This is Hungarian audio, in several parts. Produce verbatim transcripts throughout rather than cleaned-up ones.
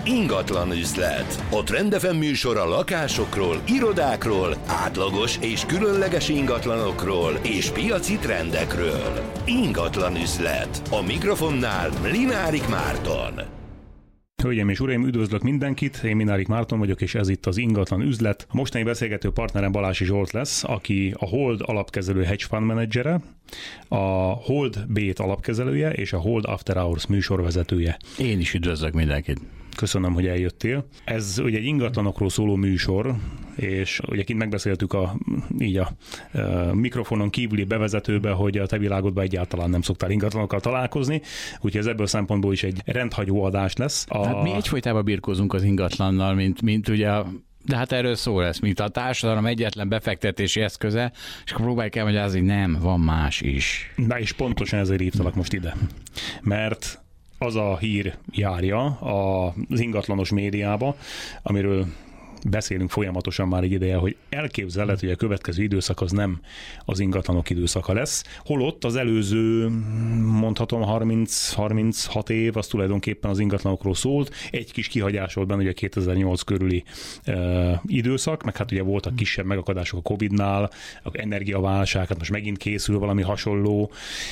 Ingatlan üzlet. A Trend ef em műsor a lakásokról, irodákról, átlagos és különleges ingatlanokról és piaci trendekről. Ingatlan üzlet. A mikrofonnál Linárik Márton. Hölgyeim és uraim, üdvözlök mindenkit, én Linárik Márton vagyok, és ez itt az Ingatlan üzlet. A mostani beszélgető partnerem Balási Zsolt lesz, aki a Hold alapkezelő hedge fund menedzsere, a Hold Bét alapkezelője és a Hold After Hours műsorvezetője. Én is üdvözlök mindenkit. Köszönöm, hogy eljöttél. Ez ugye egy ingatlanokról szóló műsor, és ugye kint megbeszéltük a, így a, a mikrofonon kívüli bevezetőbe, hogy a te világodban egyáltalán nem szoktál ingatlanokkal találkozni, úgyhogy ez ebből a szempontból is egy rendhagyó adás lesz. A... Hát mi egyfolytában birkózunk az ingatlannal, mint, mint ugye a De hát erről szó lesz, mint a társadalom egyetlen befektetési eszköze, és akkor próbáljuk elmagyarázni, hogy nem, van más is. Na és pontosan ezért hívtalak most ide. Mert az a hír járja az ingatlanos médiába, amiről beszélünk folyamatosan már egy ideje, hogy elképzelhet, hogy a következő időszak az nem az ingatlanok időszaka lesz. Holott az előző, mondhatom, harminc-harminchat év, az tulajdonképpen az ingatlanokról szólt. Egy kis kihagyás volt benne, ugye a kétezer-nyolc körüli uh, időszak, meg hát ugye voltak kisebb megakadások a Covidnál, a energiaválság, hát most megint készül valami hasonló,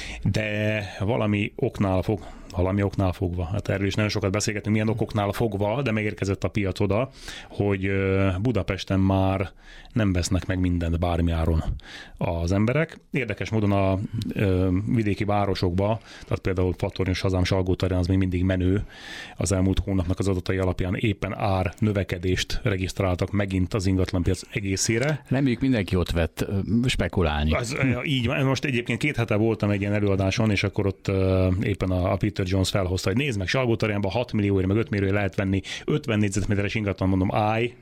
de valami oknál fog valami oknál fogva. Hát erről is nagyon sokat beszélgetünk, milyen okoknál fogva, de megérkezett a piac oda, hogy Budapesten már nem vesznek meg mindent bármi áron az emberek. Érdekes módon a ö, vidéki városokba, tehát például Fatornyos hazám, Salgótarján az még mindig menő, az elmúlt hónapnak az adatai alapján éppen ár növekedést regisztráltak megint az ingatlanpiac egészére. Reméljük mindenki ott vett spekulálni. Az, így van. Most egyébként két hete voltam egy ilyen előadáson, és akkor ott uh, éppen a, a Peter Jones felhozta, hogy nézd meg, Salgótarjánban hat millióért, meg öt millióért lehet venni ötven négyzetméteres ingatlan, mondom, állj,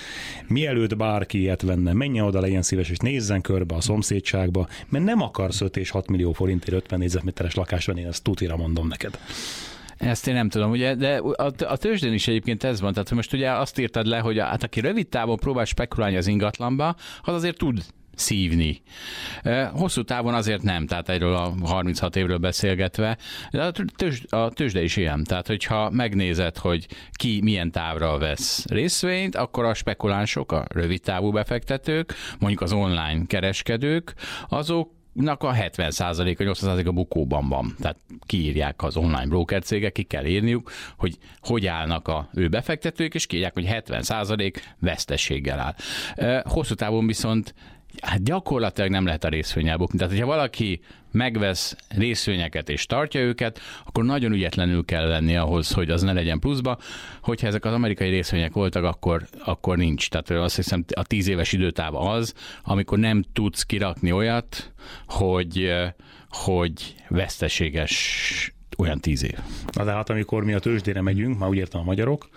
mielőtt bárki ilyet venne, menjen oda, legyen szíves, és nézzen körbe a szomszédságba, mert nem akarsz öt és hat millió forintért ötven négyzetméteres lakást venni, én ezt tutira mondom neked. Ezt én nem tudom, ugye, de a, a tőzsdén is egyébként ez van, tehát most ugye azt írtad le, hogy hát aki rövid távon próbál spekulálni az ingatlanba, az azért tud szívni. Hosszú távon azért nem, tehát erről a harminchat évről beszélgetve, de a, tőzs, a tőzsde is ilyen. Tehát, hogyha megnézed, hogy ki milyen távra vesz részvényt, akkor a spekulánsok, a rövid távú befektetők, mondjuk az online kereskedők, azok a hetven százaléka, nyolcvan százaléka bukóban van. Tehát kiírják az online broker cégek, ki kell írniuk, hogy hogy állnak a ő befektetők, és kiírják, hogy hetven százalék veszteséggel áll. Hosszú távon viszont hát gyakorlatilag nem lehet a részvénnyel bukni. Tehát, hogyha valaki megvesz részvényeket és tartja őket, akkor nagyon ügyetlenül kell lenni ahhoz, hogy az ne legyen pluszba. Hogyha ezek az amerikai részvények voltak, akkor, akkor nincs. Tehát azt hiszem a tíz éves időtáv az, amikor nem tudsz kirakni olyat, hogy, hogy veszteséges olyan tíz év. Na de hát amikor mi a tőzsdére megyünk, már úgy értem a magyarok,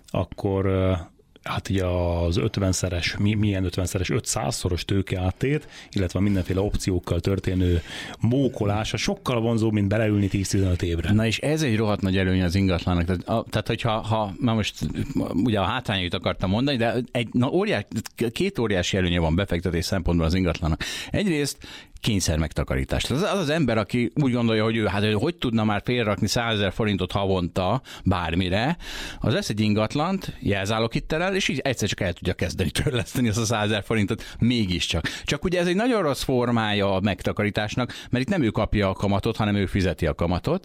akkor hát ugye az ötvenszeres, milyen ötvenszeres, ötszázszoros tőke áttét, illetve mindenféle opciókkal történő mókolása sokkal vonzóbb, mint beleülni tíz-tizenöt évre. Na és ez egy rohadt nagy előny az ingatlannak. Tehát, a, tehát hogyha ha, már most ugye a hátrányait akartam mondani, de egy, na, óriás, két óriási előnye van befektetés szempontból az ingatlannak. Egyrészt kényszer megtakarítást. Az, az az ember, aki úgy gondolja, hogy ő hát hogy, hogy tudna már félrakni százezer forintot havonta bármire, az lesz egy ingatlant, jelzáloghitellel, és így egyszer csak el tudja kezdeni törleszteni azt a százezer forintot mégiscsak. Csak ugye ez egy nagyon rossz formája a megtakarításnak, mert itt nem ő kapja a kamatot, hanem ő fizeti a kamatot.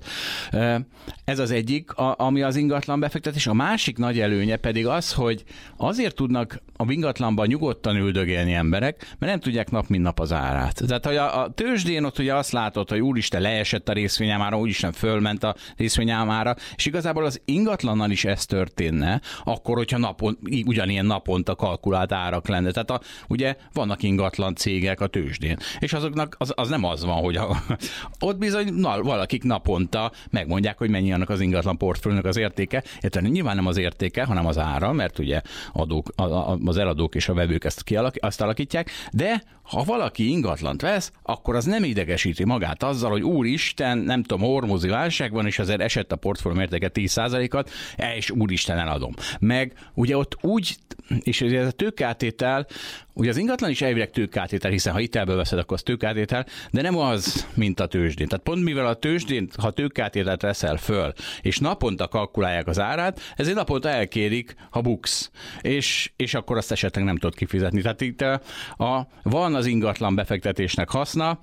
Ez az egyik, ami az ingatlan befektetés. A másik nagy előnye pedig az, hogy azért tudnak a ingatlanban nyugodtan üldögélni emberek, mert nem tudják nap mint nap az árát. Tehát, hogy a, a tőzsdén ott ugye azt látod, hogy úristen leesett a részvényámára, úristen fölment a részvényámára, és igazából az ingatlannal is ez történne, akkor, hogyha napon, ugyanilyen naponta kalkulált árak lenne. Tehát a, ugye vannak ingatlan cégek a tőzsdén, és azoknak az, az nem az van, hogy a, ott bizony na, valakik naponta megmondják, hogy mennyi annak az ingatlan portfóliónak az értéke, illetve nyilván nem az értéke, hanem az ára, mert ugye adók, az eladók és a vevők ezt kialak, azt alakítják, de ha valaki ingatlant vesz, akkor az nem idegesíti magát azzal, hogy úristen, nem tudom, hormozi válság van, és azért esett a portfólió mértéke tíz százalékot, és úristen eladom. Meg ugye ott úgy és ugye ez a tőkeáttétel, ugye az ingatlan is elvileg tőkeáttétel, hiszen ha hitelből veszed, akkor az tőkeáttétel, de nem az, mint a tőzsdén. Tehát pont mivel a tőzsdén, ha tőkeáttételt veszel föl, és naponta kalkulálják az árát, ezért naponta elkérik, ha buksz, és, és akkor azt esetleg nem tudod kifizetni. Tehát itt a, a, van az ingatlan befektetésnek haszna,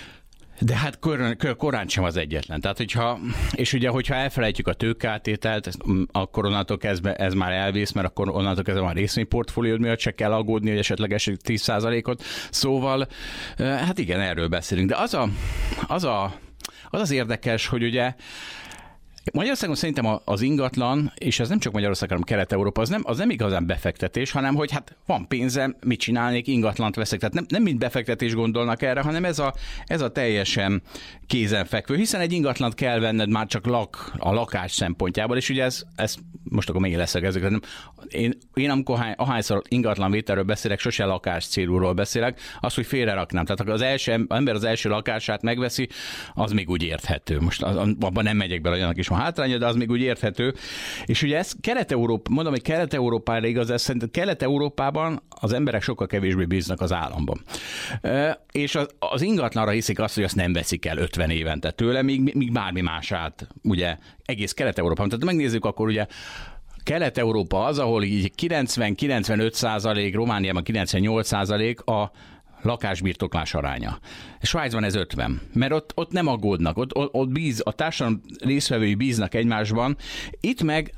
de hát korán, korán sem az egyetlen. Tehát, hogyha, és ugye, hogyha elfelejtjük a tőkeáttételt, akkor onnantól kezdve ez már elvész, mert akkor onnantól kezdve már részvényportfóliód miatt se kell aggódni, hogy esetleg esik tíz százalékot. Szóval, hát igen, erről beszélünk. De az a, az, a, az, az érdekes, hogy ugye Magyarországon szerintem az ingatlan, és ez nem csak Magyarország, hanem Kelet-Európa, az nem, az nem igazán befektetés, hanem hogy hát van pénzem, mit csinálnék, ingatlant veszek. Tehát nem, nem mind befektetés gondolnak erre, hanem ez a, ez a teljesen kézenfekvő, hiszen egy ingatlant kell venned már csak lak, a lakás szempontjából, és ugye ez, ez most akkor még leszögezzük. Én, én amikor hány, ahányszor ingatlan vételről beszélek, sose lakás célúról beszélek, az, hogy félreraknám. Tehát az első ember az első lakását megveszi, az még úgy érthető. Most abban nem megyek bele, annak is van hátránya, de az még úgy érthető. És ugye ez Kelet-Európa, mondom, hogy Kelet-Európára igaz, ez szerintem Kelet-Európában az emberek sokkal kevésbé bíznak az államban. E, és az, az ingatlanra hiszik azt, hogy azt nem veszik el ötven évente tőle, míg, míg bármi mását, ugye egész Kelet-Európában. Tehát megnézzük, akkor ugye Kelet-Európa az, ahol így kilencven-kilencvenöt százalék, Romániában kilencvennyolc százalék a lakásbirtoklás aránya. Svájcban ez ötven, mert ott, ott nem aggódnak, ott, ott, ott bíz, a társadalom résztvevői bíznak egymásban. Itt meg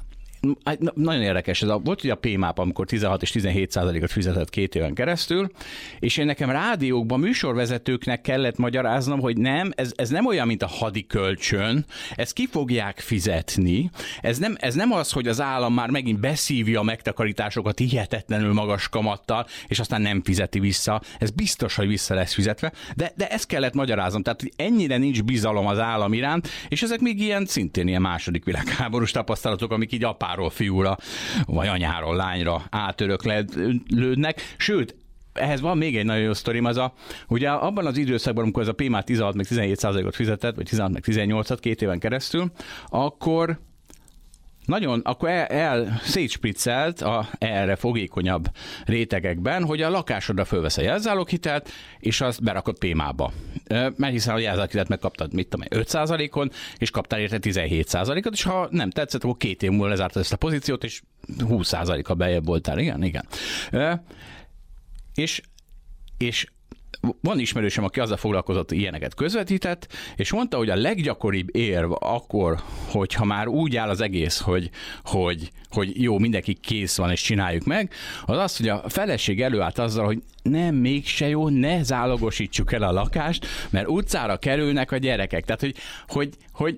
nagyon érdekes, ez a, volt ugye a pé máp, amikor tizenhat és tizenhét százalékot fizetett két éven keresztül, és én nekem rádiókban műsorvezetőknek kellett magyaráznom, hogy nem, ez, ez nem olyan, mint a hadi kölcsön, ezt ki fogják fizetni, ez nem, ez nem az, hogy az állam már megint beszívja a megtakarításokat hihetetlenül magas kamattal, és aztán nem fizeti vissza, ez biztos, hogy vissza lesz fizetve, de, de ezt kellett magyaráznom, tehát ennyire nincs bizalom az állam iránt, és ezek még ilyen szintén ilyen második világháborús tapasztalatok, amik így apá fiúra, vagy anyáról lányra átöröklődnek. Sőt, ehhez van még egy nagyon jó sztorim, az a, ugye abban az időszakban, amikor ez a pé máp tizenhat meg tizenhét százalékot fizetett, vagy tizenhat meg tizennyolcat két éven keresztül, akkor nagyon, akkor el, el szétspriccelt a erre fogékonyabb rétegekben, hogy a lakásodra fölvesz a jelzáloghitelt, és azt berakod pé máp-ba. Mert hiszen a jelzáloghitelt megkaptad, mit tudom, öt százalékon, és kaptál érte tizenhét százalékot, és ha nem tetszett, akkor két év múlva lezártad ezt a pozíciót, és húsz százaléka beljebb voltál. Igen, igen. És, és van ismerősöm, aki azzal foglalkozott, ilyeneket közvetített, és mondta, hogy a leggyakoribb érv akkor, hogyha már úgy áll az egész, hogy, hogy, hogy jó, mindenki kész van, és csináljuk meg, az az, hogy a feleség előállt azzal, hogy nem, mégse jó, ne zálogosítsuk el a lakást, mert utcára kerülnek a gyerekek. Tehát, hogy, hogy, hogy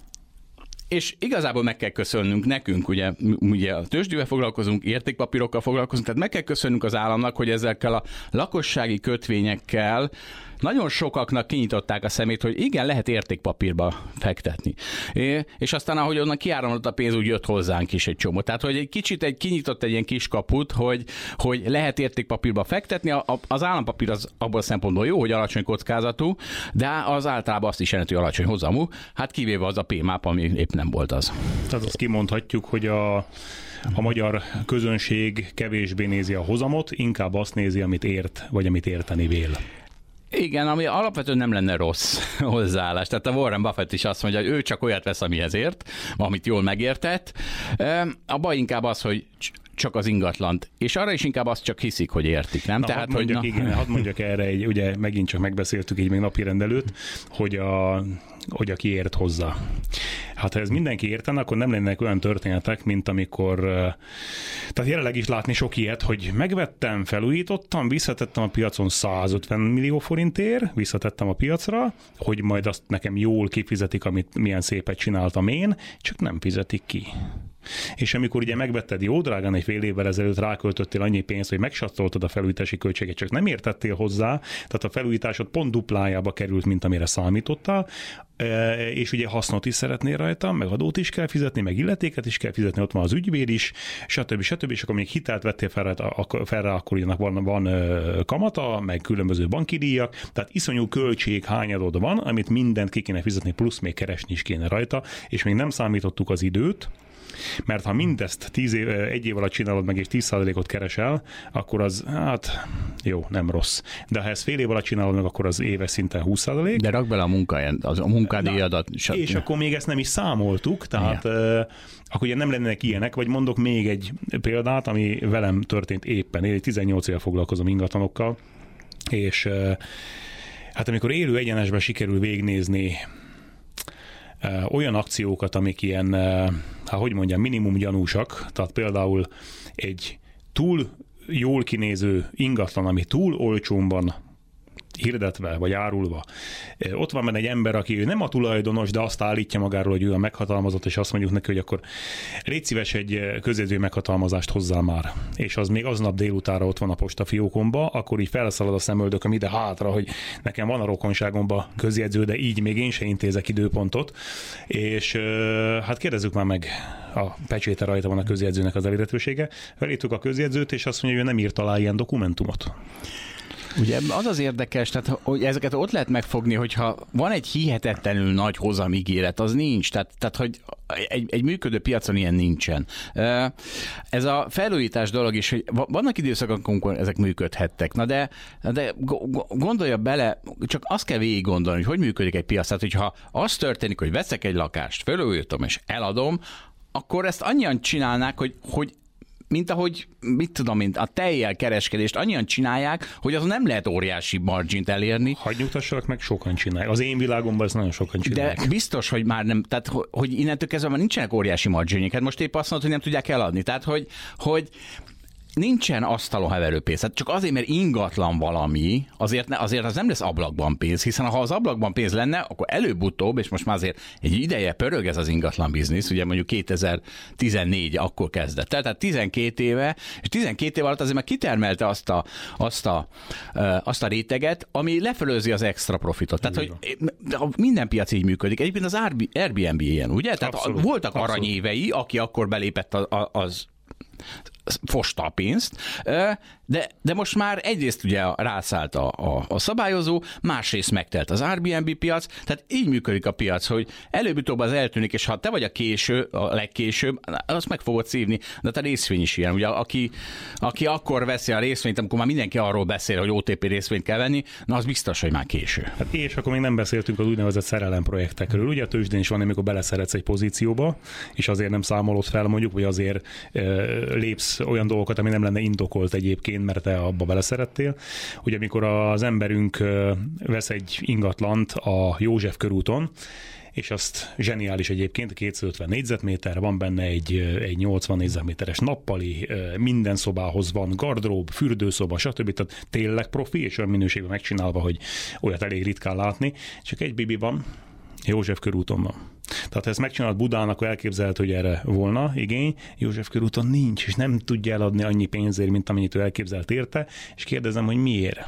és igazából meg kell köszönnünk nekünk, ugye, ugye a tőzsdével foglalkozunk, értékpapírokkal foglalkozunk, tehát meg kell köszönnünk az államnak, hogy ezekkel a lakossági kötvényekkel nagyon sokaknak kinyitották a szemét, hogy igen, lehet értékpapírba fektetni. É, és aztán, ahogy onnan kiáramlott a pénz, úgy jött hozzánk is egy csomó. Tehát, hogy egy kicsit egy, kinyitott egy ilyen kis kaput, hogy, hogy lehet értékpapírba fektetni. A, a, az állampapír az abból a szempontból jó, hogy alacsony kockázatú, de az általában azt is jelenti, hogy alacsony hozamú, hát kivéve az a pé máp, ami épp nem volt az. Tehát azt kimondhatjuk, hogy a A magyar közönség kevésbé nézi a hozamot, inkább azt nézi, amit ért, vagy amit érteni vél. Igen, ami alapvetően nem lenne rossz hozzáállás. Tehát a Warren Buffett is azt mondja, hogy ő csak olyat vesz, amihez ért, amit jól megértett. A baj inkább az, hogy csak az ingatlant. És arra is inkább azt csak hiszik, hogy értik, nem? Na, Tehát, hadd mondjak, hogy, na... igen, hadd mondjak erre, egy, ugye megint csak megbeszéltük így még napi rendelőt, hogy, a, hogy aki ért hozzá. Hát ha ez mindenki értene, akkor nem lennének olyan történetek, mint amikor, tehát jelenleg is látni sok ilyet, hogy megvettem, felújítottam, visszatettem a piacon százötven millió forintért, visszatettem a piacra, hogy majd azt nekem jól kifizetik, amit milyen szépet csináltam én, csak nem fizetik ki. És amikor ugye megvetted jó drágán, egy fél évvel ezelőtt ráköltöttél annyi pénzt, hogy megsattoltad a felújítási költséget, csak nem értettél hozzá, tehát a felújításod pont duplájába került, mint amire számítottál, és ugye hasznot is szeretnél rajta, meg adót is kell fizetni, meg illetéket is kell fizetni, ott van az ügyvéd is, stb. stb. És akkor még hitelt vettél fel, fel rá, akkor van, van kamata, meg különböző banki díjak, tehát iszonyú költség hányadod van, amit mindent ki kéne fizetni, plusz még keresni is kéne rajta, és még nem számítottuk az időt, Mert ha mindezt tíz év, egy év alatt csinálod meg, és tíz százalékot keresel, akkor az, hát jó, nem rossz. De ha ezt fél év alatt csinálod meg, akkor az éves szinten húsz százalék. De rak bele a munkáját, az a munkádíjadat. És akkor még ezt nem is számoltuk, tehát uh, akkor ugye nem lennének ilyenek, vagy mondok még egy példát, ami velem történt éppen. Én tizennyolc éve foglalkozom ingatlanokkal, és uh, hát amikor élő egyenesben sikerül végignézni uh, olyan akciókat, amik ilyen, uh, hát hogy mondjam, minimum gyanúsak, tehát például egy túl jól kinéző ingatlan, ami túl olcsóban hirdetve, vagy árulva. Ott van benne egy ember, aki ő nem a tulajdonos, de azt állítja magáról, hogy ő a meghatalmazott, és azt mondjuk neki, hogy akkor légy szíves egy közjegyző meghatalmazást hozzá már. És az még aznap délutára ott van a postafiókomba, akkor így felszalad a szemöldököm ide hátra, hogy nekem van a rokonságomba közjegyző, de így még én se intézek időpontot. És hát kérdezzük már meg, a pecséte rajta van a közjegyzőnek az elérhetősége. Felírtuk a közjegyzőt, és azt mondja, hogy ő nem írt alá ilyen dokumentumot. Ugye az az érdekes, tehát, hogy ezeket ott lehet megfogni, hogyha van egy hihetetlenül nagy hozamígéret, az nincs. Tehát, tehát hogy egy, egy működő piacon ilyen nincsen. Ez a felújítás dolog is, hogy vannak időszakok, amikor ezek működhettek. Na de, de gondolja bele, csak azt kell végig gondolni, hogy hogy működik egy piac. Tehát, hogyha az történik, hogy veszek egy lakást, felújítom és eladom, akkor ezt annyian csinálnák, hogy, hogy mint ahogy, mit tudom, mint a tejjel kereskedést annyian csinálják, hogy az nem lehet óriási margint elérni. Hagy nyugtassalak meg, sokan csinálják. Az én világomban ez nagyon sokan csinálják. De biztos, hogy már nem, tehát hogy innentől kezdve már nincsenek óriási marginjék. Hát most épp azt mondod, hogy nem tudják eladni. Tehát, hogy, hogy nincsen asztalon heverő pénz. Hát csak azért, mert ingatlan valami, azért, ne, azért az nem lesz ablakban pénz, hiszen ha az ablakban pénz lenne, akkor előbb-utóbb, és most már azért egy ideje pörög ez az ingatlan biznisz, ugye mondjuk kétezer-tizennégy akkor kezdett. Tehát tizenkét éve, és tizenkét év alatt azért már kitermelte azt a, azt a, azt a réteget, ami lefelőzi az extra profitot. Tehát, hogy minden piac így működik. Egyébként az Airbnb ilyen, ugye? Tehát abszolút, voltak abszolút. Aranyévei, aki akkor belépett az fosta a pénzt, de, de most már egyrészt ugye rászállt a, a, a szabályozó, másrészt megtelt az Airbnb piac, tehát így működik a piac, hogy előbb-utóbb az eltűnik, és ha te vagy a késő, a legkésőbb, azt meg fogod szívni, de a részvény is ilyen, ugye aki, aki akkor veszi a részvényt, amikor már mindenki arról beszél, hogy o té pé részvényt kell venni, na az biztos, hogy már késő. Hát és akkor még nem beszéltünk az úgynevezett szerelem projektekről. Ugye a tőzsdén is van, amikor beleszeretsz egy pozícióba, és azért nem számolod fel mondjuk, vagy azért e, lépsz olyan dolgokat, ami nem lenne indokolt egyébként, mert te abba beleszerettél. Ugye amikor az emberünk vesz egy ingatlant a József körúton, és azt zseniális egyébként, kétszázötven négyzetméter, van benne egy, egy nyolcvan négyzetméteres nappali, minden szobához van gardrób, fürdőszoba, stb. Tehát tényleg profi, és olyan minőségben megcsinálva, hogy olyat elég ritkán látni. Csak egy bibi van, József körúton van. Tehát ha ezt megcsinálod Budán, akkor elképzelhető, hogy erre volna igény. József körúton nincs, és nem tudja eladni annyi pénzért, mint amennyit ő elképzelt érte, és kérdezem, hogy miért?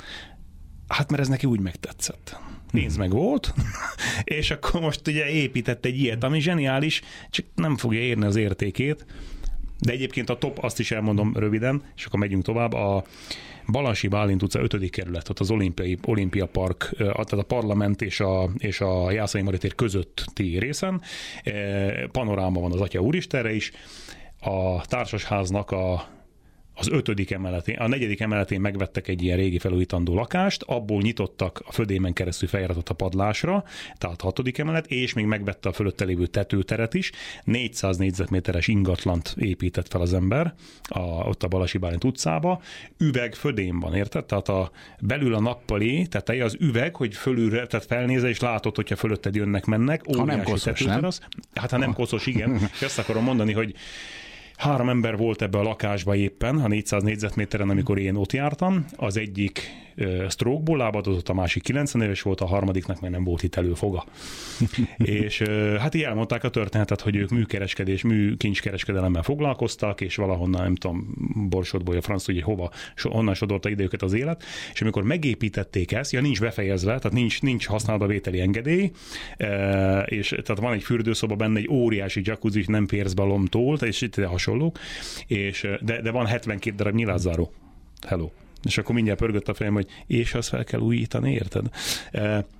Hát mert ez neki úgy megtetszett. Pénz meg volt, és akkor most ugye épített egy ilyet, ami zseniális, csak nem fogja érni az értékét. De egyébként a top, azt is elmondom röviden, és akkor megyünk tovább, a Balansi Bálint utca ötödik kerület, ott az olimpiai, Olimpia Park, tehát a parlament és a, és a Jászai Mari tér közötti részen. Panoráma van az Atya Úristenre is. A társasháznak a az ötödik emeletén, a negyedik emeletén megvettek egy ilyen régi felújítandó lakást, abból nyitottak a födémen keresztül feljáratot a padlásra, tehát hatodik emelet, és még megvette a fölötte lévő tetőteret is. négyszáz négyzetméteres ingatlant épített fel az ember a, ott a Balasi Bálint utcába. Üveg födém van, érted? Tehát a, belül a nappali teteje az üveg, hogy fölülre, tehát felnézel, és látod, hogyha fölötted jönnek, mennek. Ha nem koszos, nem? Az. Hát ha nem koszos, igen. És azt akarom mondani, hogy három ember volt ebbe a lakásba éppen, a négyszáz négyzetméteren, amikor én ott jártam. Az egyik uh, stroke-ból lábadozott, a másik kilencven éves volt, a harmadiknak meg nem volt hitelő foga. És uh, hát így elmondták a történetet, hogy ők műkereskedés, műkincskereskedelemmel foglalkoztak, és valahonnan, nem tudom, Borsodból, a franc, hogy hova, so, honnan sodorta ide őket az élet. És amikor megépítették ezt, ja, nincs befejezve, tehát nincs, nincs használatba vételi engedély, uh, és tehát van egy fürdőszoba benne, egy óriási jacuzzi, nem férsz be a lomtól, és itt hasonlók, és, de, de van hetvenkét darab nyilázzáró. Hello. És akkor mindjárt pörgött a fejem, hogy és azt fel kell újítani, érted? E,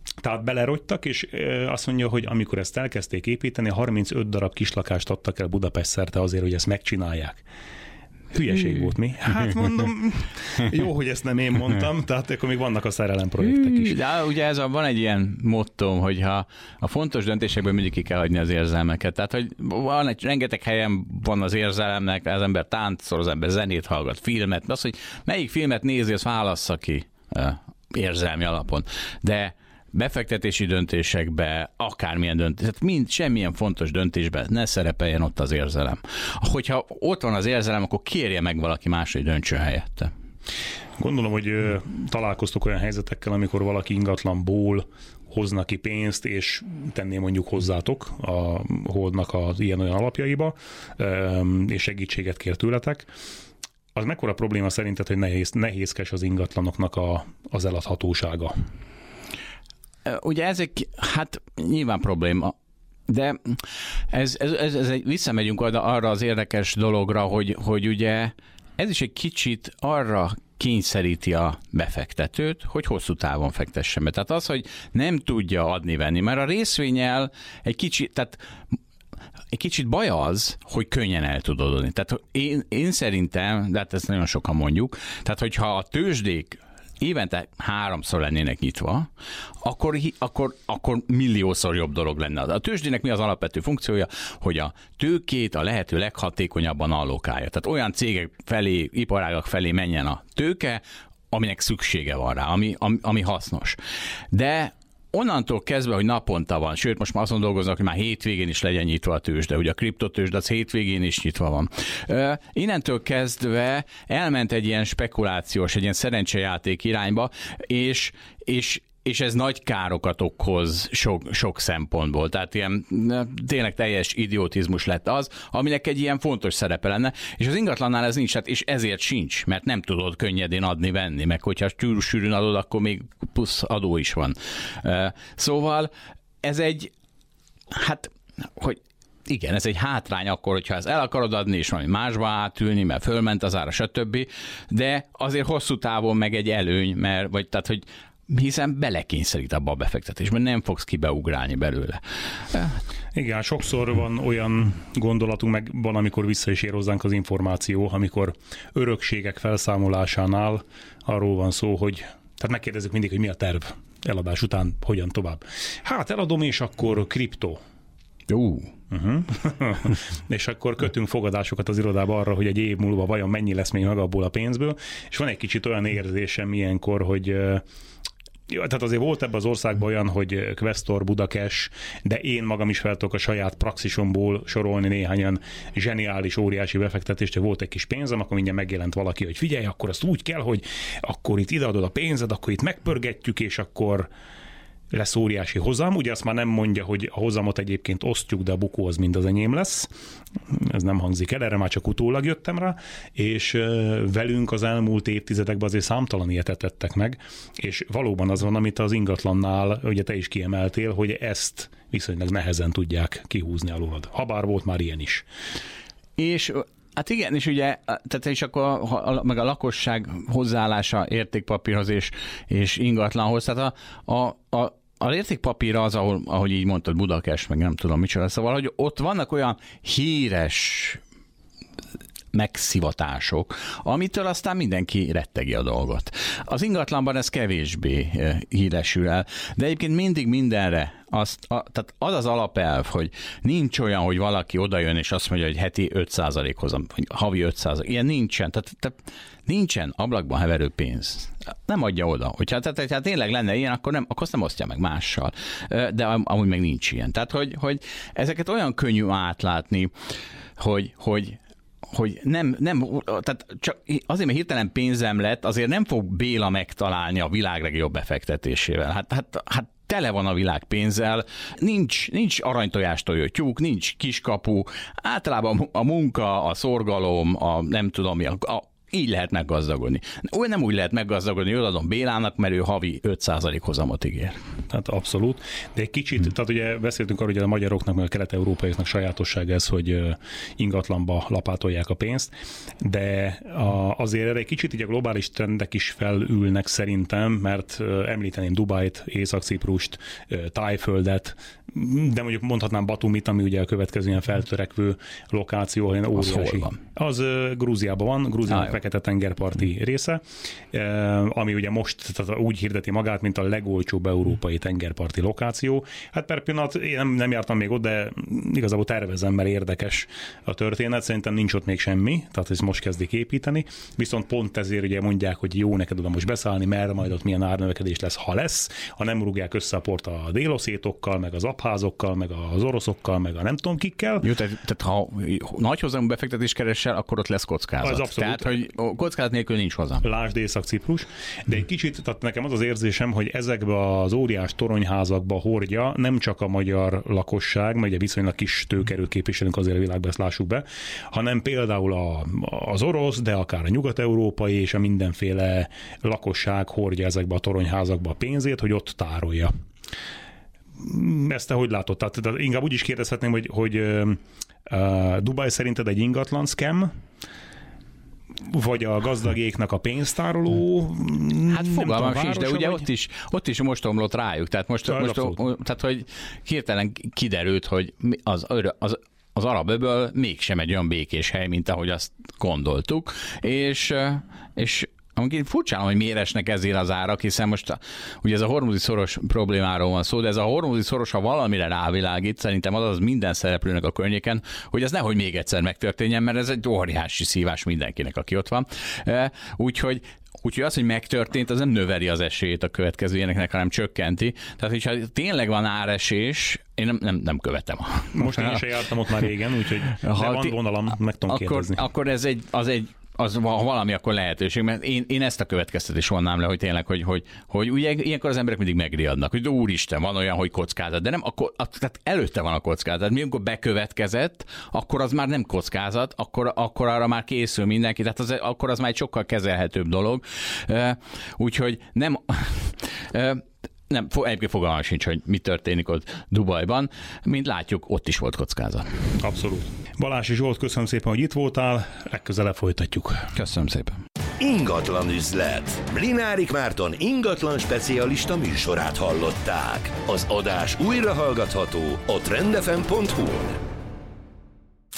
Tehát belerogytak, és azt mondja, hogy amikor ezt elkezdték építeni, harmincöt darab kislakást adtak el Budapest szerte azért, hogy ezt megcsinálják. Hülyeség volt mi. Hát mondom, jó, hogy ezt nem én mondtam, tehát akkor még vannak a szerelem projektek is. De ugye ez a, van egy ilyen mottom, hogy ha a fontos döntésekből mindig ki kell hagyni az érzelmeket. Tehát, hogy van egy, rengeteg helyen van az érzelemnek, az ember táncol, az ember zenét hallgat, filmet, az, hogy melyik filmet nézi, azt válassza ki érzelmi alapon. De befektetési döntésekbe, akármilyen döntés, tehát mind, semmilyen fontos döntésben ne szerepeljen ott az érzelem. Hogyha ott van az érzelem, akkor kérje meg valaki más, hogy döntsön helyette. Gondolom, hogy ö, találkoztok olyan helyzetekkel, amikor valaki ingatlanból hozna ki pénzt, és tenné mondjuk hozzátok a Holdnak az ilyen-olyan alapjaiba, ö, és segítséget kér tőletek. Az mekkora probléma szerinted, hogy nehéz, nehézkes az ingatlanoknak a, az eladhatósága? Ugye ezek, hát nyilván probléma, de ez, ez, ez, ez egy, visszamegyünk arra az érdekes dologra, hogy, hogy ugye ez is egy kicsit arra kényszeríti a befektetőt, hogy hosszú távon fektessen be. Tehát az, hogy nem tudja adni-venni, mert a részvénnyel egy kicsit, tehát egy kicsit baj az, hogy könnyen el tudod adni. Tehát én, én szerintem, de hát ezt nagyon sokan mondjuk, tehát hogyha a tőzsdék évente háromszor lennének nyitva, akkor, akkor, akkor milliószor jobb dolog lenne. A tőzsdének mi az alapvető funkciója, hogy a tőkét a lehető leghatékonyabban allokálja. Tehát olyan cégek felé, iparágak felé menjen a tőke, aminek szüksége van rá, ami, ami, ami hasznos. De onnantól kezdve, hogy naponta van, sőt, most már azon dolgoznak, hogy már hétvégén is legyen nyitva a tőzsde, ugye a kriptotőzsde az hétvégén is nyitva van. Uh, innentől kezdve elment egy ilyen spekulációs, egy ilyen szerencsejáték irányba, és, és és ez nagy károkat okoz sok, sok szempontból. Tehát ilyen tényleg teljes idiotizmus lett az, aminek egy ilyen fontos szerepe lenne, és az ingatlannál ez nincs, hát és ezért sincs, mert nem tudod könnyedén adni-venni, meg hogyha sűrűn adod, akkor még plusz adó is van. Szóval ez egy, hát, hogy igen, ez egy hátrány akkor, hogyha ezt el akarod adni, és valami másba átülni, mert fölment az ára, stb. De azért hosszú távon meg egy előny, mert, vagy tehát, hogy hiszen belekényszerít abba a befektetésbe, nem fogsz kibeugrálni belőle. Igen, sokszor van olyan gondolatunk, meg van, amikor vissza is ér hozzánk az információ, amikor örökségek felszámolásánál arról van szó, hogy tehát megkérdezzük mindig, hogy mi a terv eladás után, hogyan tovább. Hát eladom, és akkor kriptó. Jó. Uh-huh. És akkor kötünk fogadásokat az irodába arra, hogy egy év múlva vajon mennyi lesz még meg abból a pénzből, és van egy kicsit olyan érzésem ilyenkor, hogy jó, tehát azért volt ebben az országban olyan, hogy Questor, Budakes, de én magam is fel tudok a saját praxisomból sorolni néhányan zseniális, óriási befektetést, hogy volt egy kis pénzem, akkor mindjárt megjelent valaki, hogy figyelj, akkor azt úgy kell, hogy akkor itt ideadod a pénzed, akkor itt megpörgetjük, és akkor lesz óriási hozam. Ugye azt már nem mondja, hogy a hozamot egyébként osztjuk, de a bukó az mind az enyém lesz. Ez nem hangzik el, erre már csak utólag jöttem rá, és velünk az elmúlt évtizedekben azért számtalan ilyetet tettek meg, és valóban az van, amit az ingatlannál, ugye te is kiemeltél, hogy ezt viszonylag nehezen tudják kihúzni alólad. Habár volt már ilyen is. És hát igen, és ugye, tehát és akkor a, a, meg a lakosság hozzáállása értékpapírhoz és, és ingatlanhoz, tehát a, a, a az értékpapír az, ahol, ahogy így mondtad, Budakes, meg nem tudom micsoda, szóval, hogy ott vannak olyan híres megszivatások, amitől aztán mindenki rettegi a dolgot. Az ingatlanban ez kevésbé híresül el, de egyébként mindig mindenre, azt, a, tehát az az alapelv, hogy nincs olyan, hogy valaki odajön és azt mondja, hogy heti öt százalékhoz, vagy havi öt százalék. Ilyen nincsen. Tehát, tehát nincsen ablakban heverő pénz. Nem adja oda. Hogyha tehát, tehát tényleg lenne ilyen, akkor, nem, akkor azt nem osztja meg mással. De amúgy meg nincs ilyen. Tehát, hogy, hogy ezeket olyan könnyű átlátni, hogy, hogy hogy nem, nem, tehát csak azért, mert hirtelen pénzem lett, azért nem fog Béla megtalálni a világ legjobb befektetésével. Hát, hát, hát tele van a világ pénzzel, nincs, nincs aranytojástól jött tyúk, nincs kiskapu, általában a munka, a szorgalom, a nem tudom mi, a, a így lehet meggazdagodni. Úgy nem úgy lehet meggazdagodni, hogy adom Bélának, mert ő havi öt százalék hozamot ígér. Hát abszolút. De egy kicsit, hmm. tehát ugye beszéltünk arról, hogy a magyaroknak, meg a kelet-európaiaknak sajátosság ez, hogy ingatlanba lapátolják a pénzt, de a, azért erre egy kicsit így a globális trendek is felülnek szerintem, mert említeném Dubajt, Észak-Ciprust, Tájföldet, de mondjuk mondhatnám Batumit, ami ugye a következő ilyen feltörekvő lokáció, olyan óriási. Az hol van? Az uh, Grúziában van, Grúziának fekete tengerparti hmm. része, uh, ami ugye most tehát úgy hirdeti magát, mint a legolcsóbb európai tengerparti lokáció. Hát per pillanat én nem, nem jártam még ott, de igazából tervezem, mert érdekes a történet. Szerintem nincs ott még semmi, tehát ezt most kezdik építeni. Viszont pont ezért ugye mondják, hogy jó neked oda most beszállni, mert majd ott milyen árnövekedés lesz, ha lesz, ha nem rúgják össze a port a déloszétokkal, meg az abházokkal, meg az oroszokkal, meg a nem tudom kikkel. Jó, tehát, tehát ha nagy hozamú befektetés keresel, akkor ott lesz kockázat. Az abszolút. Tehát, hogy kockázat nélkül nincs hozam. Lásd Észak-Ciprus. De egy kicsit, tehát nekem az az érzésem, hogy ezekbe az óriás toronyházakba hordja nem csak a magyar lakosság, mert ugye viszonylag kis tőkerőt képviselünk azért a világban, ezt lássuk be, hanem például a, az orosz, de akár a nyugat-európai és a mindenféle lakosság hordja ezekbe a toronyházakba a pénzét, hogy ott tárolja. Ezt te hogy látod? Tehát, tehát inkább úgy is kérdezhetném, hogy, hogy uh, Dubaj szerinted egy ingatlan scam, vagy a gazdagéknak a pénztároló? Hát fogalmam sincs, de ugye vagy? ott is, ott is most omlott rájuk. Tehát most, most tehát, hogy hirtelen kiderült, hogy az, az, az arab öböl mégsem egy olyan békés hely, mint ahogy azt gondoltuk, és, és Amúgy furcsán, hogy miért esnek ezért az árak, hiszen most a, ugye ez a hormuzi szoros problémáról van szó, de ez a hormuzi szoros, ha valamire rávilágít, szerintem az az minden szereplőnek a környéken, hogy ez nehogy még egyszer megtörténjen, mert ez egy óriási szívás mindenkinek, aki ott van. Úgyhogy Úgyhogy az, hogy megtörtént, az nem növeli az esélyét a következő ilyeneknek, hanem csökkenti. Tehát, hogyha tényleg van áresés, én nem, nem, nem követem. Most én is jártam ott már régen, úgyhogy ha van vonalam, meg tudom akkor, kérdezni. Akkor ez egy, az egy az valami akkor lehetőség, mert én, én ezt a következtetést vonnám le, hogy tényleg, hogy, hogy, hogy ugye ilyenkor az emberek mindig megriadnak, hogy úristen, van olyan, hogy kockázat, de nem, akkor, tehát előtte van a kockázat. Mi amikor bekövetkezett, akkor az már nem kockázat, akkor, akkor arra már készül mindenki, tehát az, akkor az már egy sokkal kezelhetőbb dolog. Úgyhogy nem... Nem, egyébként fogalmam sincs, hogy mi történik ott Dubajban. Mint látjuk, ott is volt kockázat. Abszolút. Balázs Zsolt, köszönöm szépen, hogy itt voltál. Legközelebb folytatjuk. Köszönöm szépen. Ingatlan üzlet. Mlinárik Márton ingatlan specialista műsorát hallották. Az adás újra hallgatható a trend f m pont hu-n.